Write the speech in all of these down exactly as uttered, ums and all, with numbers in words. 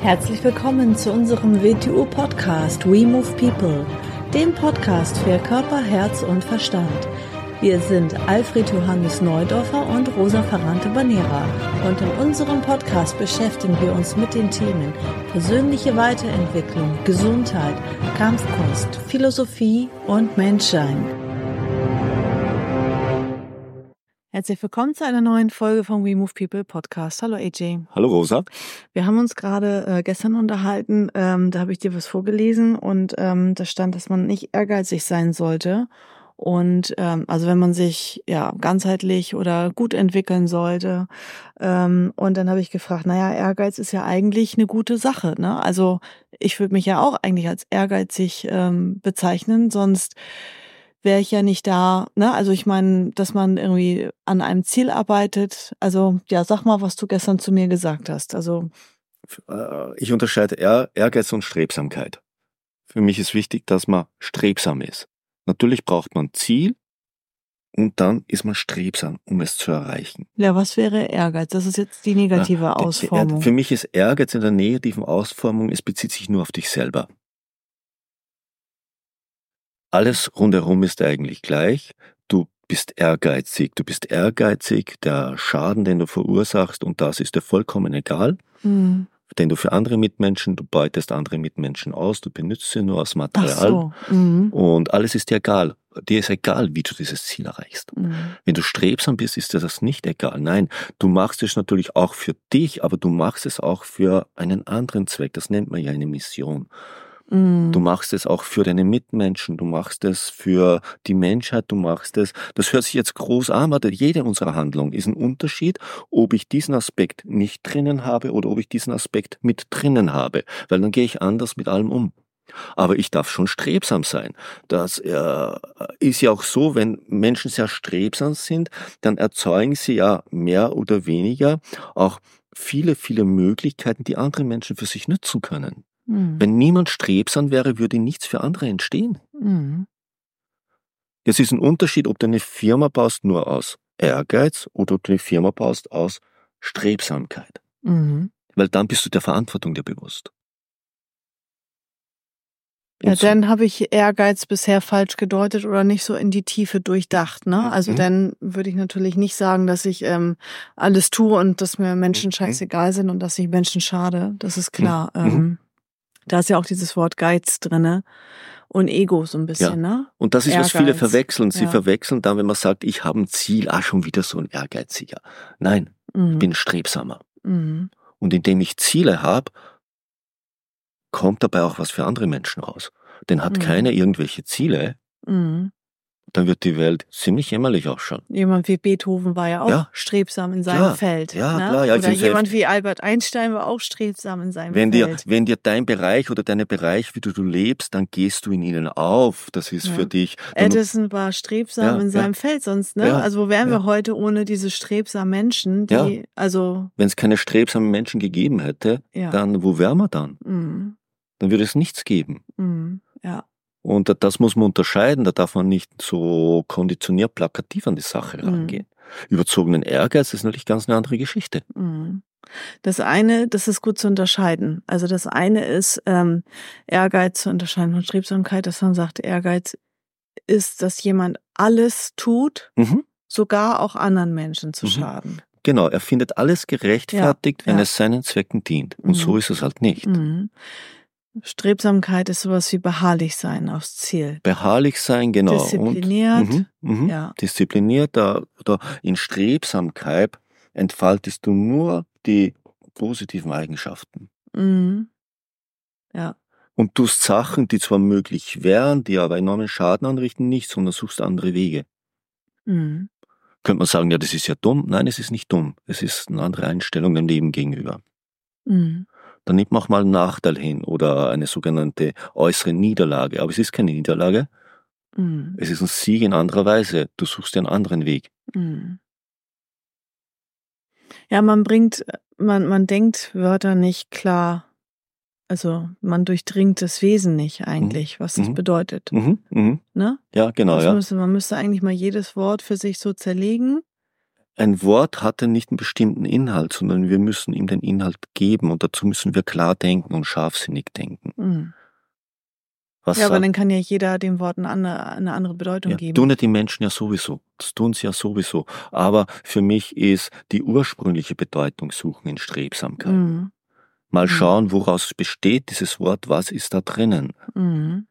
Herzlich willkommen zu unserem W T U-Podcast We Move People, dem Podcast für Körper, Herz und Verstand. Wir sind Alfred Johannes Neudorfer und Rosa Ferrante-Banera und in unserem Podcast beschäftigen wir uns mit den Themen persönliche Weiterentwicklung, Gesundheit, Kampfkunst, Philosophie und Menschsein. Herzlich willkommen zu einer neuen Folge vom We Move People Podcast. Hallo A J. Hallo Rosa. Wir haben uns gerade äh, gestern unterhalten, ähm, da habe ich dir was vorgelesen und ähm, da stand, dass man nicht ehrgeizig sein sollte. Und ähm, also wenn man sich ja ganzheitlich oder gut entwickeln sollte. Ähm, und dann habe ich gefragt, naja, Ehrgeiz ist ja eigentlich eine gute Sache, ne? Also ich würde mich ja auch eigentlich als ehrgeizig ähm, bezeichnen, sonst wäre ich ja nicht da, ne? Also ich meine, dass man irgendwie an einem Ziel arbeitet. Also ja, sag mal, was du gestern zu mir gesagt hast. Also ich unterscheide Ehr- Ehrgeiz und Strebsamkeit. Für mich ist wichtig, dass man strebsam ist. Natürlich braucht man ein Ziel und dann ist man strebsam, um es zu erreichen. Ja, was wäre Ehrgeiz? Das ist jetzt die negative Ja, die, Ausformung. Die, für mich ist Ehrgeiz in der negativen Ausformung, es bezieht sich nur auf dich selber. Alles rundherum ist eigentlich gleich. Du bist ehrgeizig. Du bist ehrgeizig, der Schaden, den du verursachst, und das ist dir vollkommen egal. Mhm. Den du für andere Mitmenschen, du beutest andere Mitmenschen aus, du benutzt sie nur als Material. Ach so. Mhm. Und alles ist dir egal. Dir ist egal, wie du dieses Ziel erreichst. Mhm. Wenn du strebsam bist, ist dir das nicht egal. Nein, du machst es natürlich auch für dich, aber du machst es auch für einen anderen Zweck. Das nennt man ja eine Mission. Du machst es auch für deine Mitmenschen, du machst es für die Menschheit, du machst es, das hört sich jetzt groß an, aber jede unserer Handlungen ist ein Unterschied, ob ich diesen Aspekt nicht drinnen habe oder ob ich diesen Aspekt mit drinnen habe, weil dann gehe ich anders mit allem um. Aber ich darf schon strebsam sein. Das äh, ist ja auch so, wenn Menschen sehr strebsam sind, dann erzeugen sie ja mehr oder weniger auch viele, viele Möglichkeiten, die andere Menschen für sich nutzen können. Mhm. Wenn niemand strebsam wäre, würde nichts für andere entstehen. Mhm. Es ist ein Unterschied, ob du eine Firma baust nur aus Ehrgeiz oder ob du eine Firma baust aus Strebsamkeit. Mhm. Weil dann bist du der Verantwortung dir bewusst. Ja, so. Dann habe ich Ehrgeiz bisher falsch gedeutet oder nicht so in die Tiefe durchdacht, ne? Also mhm. dann würde ich natürlich nicht sagen, dass ich ähm, alles tue und dass mir Menschen scheißegal sind und dass ich Menschen schade. Das ist klar. Mhm. Ähm, Da ist ja auch dieses Wort Geiz drinne und Ego so ein bisschen, ja. Ne? Und das ist, Ehrgeiz. Was viele verwechseln. Sie ja. verwechseln dann, wenn man sagt, ich habe ein Ziel, ah, schon wieder so ein Ehrgeiziger. Nein, mhm. ich bin strebsamer. Mhm. Und indem ich Ziele habe, kommt dabei auch was für andere Menschen raus. Denn hat mhm. keiner irgendwelche Ziele, mhm. dann wird die Welt ziemlich jämmerlich ausschauen. Jemand wie Beethoven war ja auch ja. strebsam in seinem klar. Feld. Ja, ne? klar. Ja, oder jemand wie Albert Einstein war auch strebsam in seinem wenn Feld. Dir, wenn dir dein Bereich oder deine Bereich, wie du, du lebst, dann gehst du in ihnen auf. Das ist ja. für dich... Edison war strebsam ja, in seinem ja. Feld sonst, ne? Ja, also wo wären ja. wir heute ohne diese strebsamen Menschen, die, ja. also... Wenn es keine strebsamen Menschen gegeben hätte, ja. dann wo wären wir dann? Mhm. Dann würde es nichts geben. Mhm. Ja. Und das muss man unterscheiden, da darf man nicht so konditioniert plakativ an die Sache mm. rangehen. Überzogenen Ehrgeiz ist natürlich ganz eine andere Geschichte. Mm. Das eine, das ist gut zu unterscheiden. Also das eine ist ähm, Ehrgeiz zu unterscheiden von Strebsamkeit, dass man sagt, Ehrgeiz ist, dass jemand alles tut, mhm. sogar auch anderen Menschen zu mhm. schaden. Genau, er findet alles gerechtfertigt, ja, wenn ja. es seinen Zwecken dient. Und mhm. so ist es halt nicht. Mhm. Strebsamkeit ist sowas wie beharrlich sein aufs Ziel. Beharrlich sein, genau. Diszipliniert. Und, mh, mh, ja. Diszipliniert, da, da in Strebsamkeit entfaltest du nur die positiven Eigenschaften. Mhm. Ja. Und tust Sachen, die zwar möglich wären, die aber enormen Schaden anrichten, nicht, sondern suchst andere Wege. Mhm. Könnte man sagen, ja, das ist ja dumm. Nein, es ist nicht dumm. Es ist eine andere Einstellung dem Leben gegenüber. Mhm. Dann nimmt man auch mal einen Nachteil hin oder eine sogenannte äußere Niederlage. Aber es ist keine Niederlage. Mm. Es ist ein Sieg in anderer Weise. Du suchst dir einen anderen Weg. Mm. Ja, man bringt, man, man denkt Wörter nicht klar. Also man durchdringt das Wesen nicht eigentlich, mhm. was das mhm. bedeutet. Mhm. Mhm. Ne? Ja, genau. Also ja. Müsste, man müsste eigentlich mal jedes Wort für sich so zerlegen. ein Wort hat ja nicht einen bestimmten Inhalt, sondern wir müssen ihm den Inhalt geben und dazu müssen wir klar denken und scharfsinnig denken. Mhm. Was Ja, aber sagt, dann kann ja jeder dem Wort eine andere, eine andere Bedeutung ja, geben. tun ja die Menschen ja sowieso. Das tun sie ja sowieso. Aber für mich ist die ursprüngliche Bedeutung suchen in Strebsamkeit. Mhm. Mal Mhm. schauen, woraus besteht dieses Wort, was ist da drinnen. Mhm.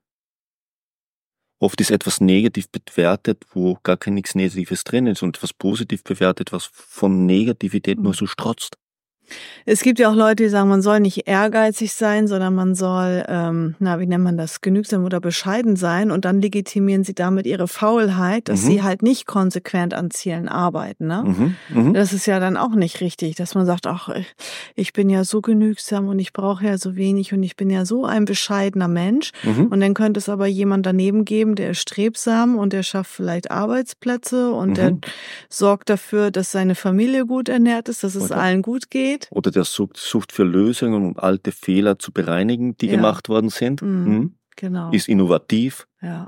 Oft ist etwas negativ bewertet, wo gar kein nichts Negatives drin ist und etwas positiv bewertet, was von Negativität nur so strotzt. Es gibt ja auch Leute, die sagen, man soll nicht ehrgeizig sein, sondern man soll, ähm, na, wie nennt man das, genügsam oder bescheiden sein. Und dann legitimieren sie damit ihre Faulheit, dass Mhm. sie halt nicht konsequent an Zielen arbeiten. Ne? Mhm. Mhm. Das ist ja dann auch nicht richtig, dass man sagt, ach, ich bin ja so genügsam und ich brauche ja so wenig und ich bin ja so ein bescheidener Mensch. Mhm. Und dann könnte es aber jemand daneben geben, der ist strebsam und der schafft vielleicht Arbeitsplätze und Mhm. der sorgt dafür, dass seine Familie gut ernährt ist, dass es Oder- allen gut geht. Oder der sucht, sucht für Lösungen, um alte Fehler zu bereinigen, die Ja. gemacht worden sind. Mhm. Mhm. Genau. Ist innovativ. Ja.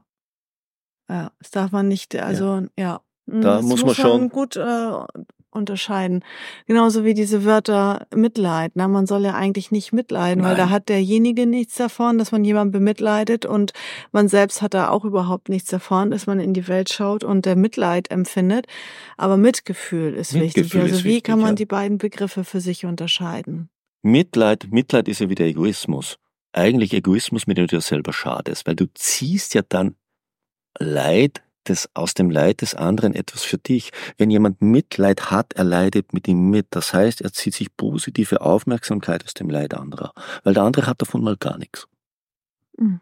Ja, das darf man nicht, also, ja. Mhm, Da das muss man schon- gut äh, unterscheiden. Genauso wie diese Wörter Mitleid. Ne? Man soll ja eigentlich nicht mitleiden, weil da Nein. hat derjenige nichts davon, dass man jemanden bemitleidet und man selbst hat da auch überhaupt nichts davon, dass man in die Welt schaut und der Mitleid empfindet. Aber Mitgefühl ist wichtig. Mitgefühl Also ist wie wichtig, kann man ja. die beiden Begriffe für sich unterscheiden? Mitleid, Mitleid ist ja wieder Egoismus. Eigentlich Egoismus, mit dem du dir selber schadest, weil du ziehst ja dann Leid des, aus dem Leid des anderen etwas für dich. Wenn jemand Mitleid hat, er leidet mit ihm mit. Das heißt, er zieht sich positive Aufmerksamkeit aus dem Leid anderer, weil der andere hat davon mal gar nichts. Mhm.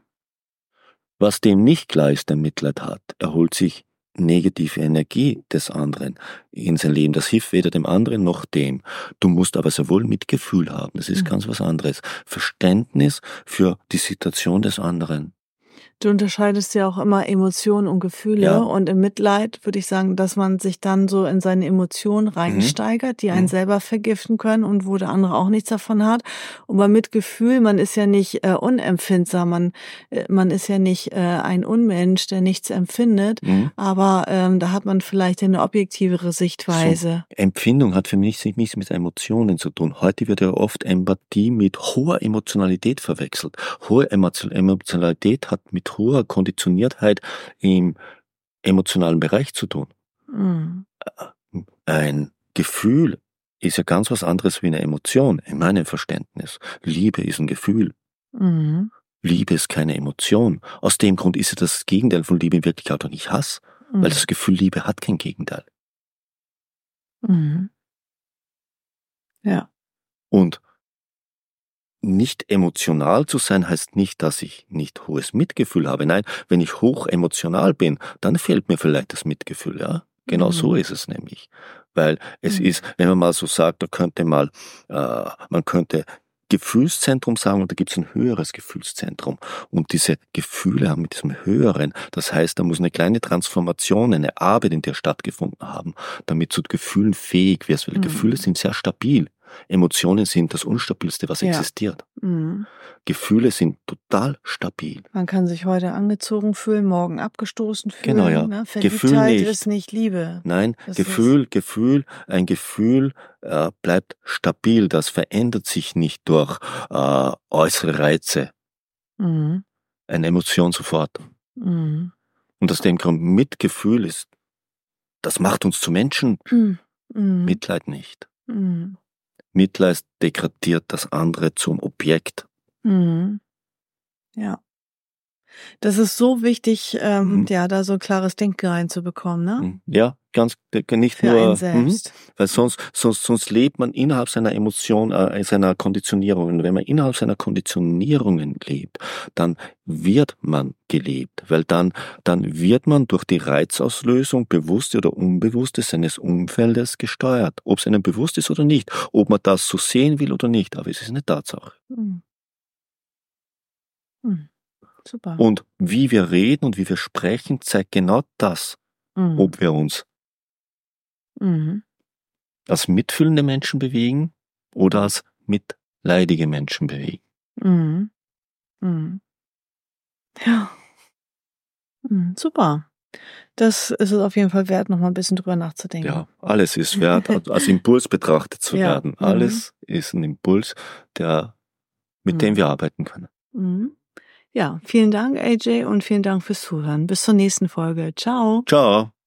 Was dem nicht klar ist, der Mitleid hat, er holt sich negative Energie des anderen in sein Leben. Das hilft weder dem anderen noch dem. Du musst aber sehr wohl Mitgefühl haben. Das ist Mhm. ganz was anderes. Verständnis für die Situation des anderen. Du unterscheidest ja auch immer Emotionen und Gefühle Ja. und im Mitleid würde ich sagen, dass man sich dann so in seine Emotionen reinsteigert, die einen Mhm. selber vergiften können und wo der andere auch nichts davon hat. Und beim Mitgefühl, man ist ja nicht äh, unempfindsam, man, äh, man ist ja nicht äh, ein Unmensch, der nichts empfindet, Mhm. aber ähm, da hat man vielleicht eine objektivere Sichtweise. So, Empfindung hat für mich nichts mit Emotionen zu tun. Heute wird ja oft Empathie mit hoher Emotionalität verwechselt. Hohe Emotionalität hat mit hoher Konditioniertheit im emotionalen Bereich zu tun. Mhm. Ein Gefühl ist ja ganz was anderes wie eine Emotion, in meinem Verständnis. Liebe ist ein Gefühl. Mhm. Liebe ist keine Emotion. Aus dem Grund ist ja das Gegenteil von Liebe in Wirklichkeit auch nicht Hass, Mhm. weil das Gefühl Liebe hat kein Gegenteil. Mhm. Ja. Und nicht emotional zu sein heißt nicht, dass ich nicht hohes Mitgefühl habe. Nein, wenn ich hoch emotional bin, dann fehlt mir vielleicht das Mitgefühl, ja. Genau Mhm. so ist es nämlich. Weil es Mhm. ist, wenn man mal so sagt, da könnte mal, äh, man könnte Gefühlszentrum sagen und da gibt es ein höheres Gefühlszentrum. Und diese Gefühle haben mit diesem höheren, das heißt, da muss eine kleine Transformation, eine Arbeit in dir stattgefunden haben, damit du zu Gefühlen fähig wirst, weil Mhm. Gefühle sind sehr stabil. Emotionen sind das Unstabilste, was Ja. existiert. Mhm. Gefühle sind total stabil. Man kann sich heute angezogen fühlen, morgen abgestoßen fühlen. Genau, ja. Ne? Gefühl Verliebtheit nicht. ist nicht Liebe. Nein, Das Gefühl, Gefühl, ein Gefühl äh, bleibt stabil. Das verändert sich nicht durch äh, äußere Reize. Mhm. Eine Emotion sofort. Mhm. Und aus dem Grund Mitgefühl ist, das macht uns zu Menschen. Mhm. Mitleid nicht. Mhm. Mitleid degradiert das andere zum Objekt. Mhm. Ja. Das ist so wichtig, ähm, Mhm. ja, da so ein klares Denken reinzubekommen, ne? Mhm. Ja, ganz nicht Für nur, einen mhm, selbst. weil sonst, sonst, sonst lebt man innerhalb seiner Emotion, äh, seiner Konditionierungen. Und wenn man innerhalb seiner Konditionierungen lebt, dann wird man gelebt, weil dann, dann wird man durch die Reizauslösung, bewusste oder unbewusste, seines Umfeldes gesteuert. Ob es einem bewusst ist oder nicht, ob man das so sehen will oder nicht, aber es ist eine Tatsache. Mhm. Mhm. Super. Und wie wir reden und wie wir sprechen, zeigt genau das, Mhm. ob wir uns Mhm. als mitfühlende Menschen bewegen oder als mitleidige Menschen bewegen. Mhm. Mhm. Ja. Mhm. Super. Das ist es auf jeden Fall wert, noch mal ein bisschen drüber nachzudenken. Ja, alles ist wert, als Impuls betrachtet zu Ja. werden. Mhm. Alles ist ein Impuls, der, mit Mhm. dem wir arbeiten können. Mhm. Ja, vielen Dank, A J, und vielen Dank fürs Zuhören. Bis zur nächsten Folge. Ciao. Ciao.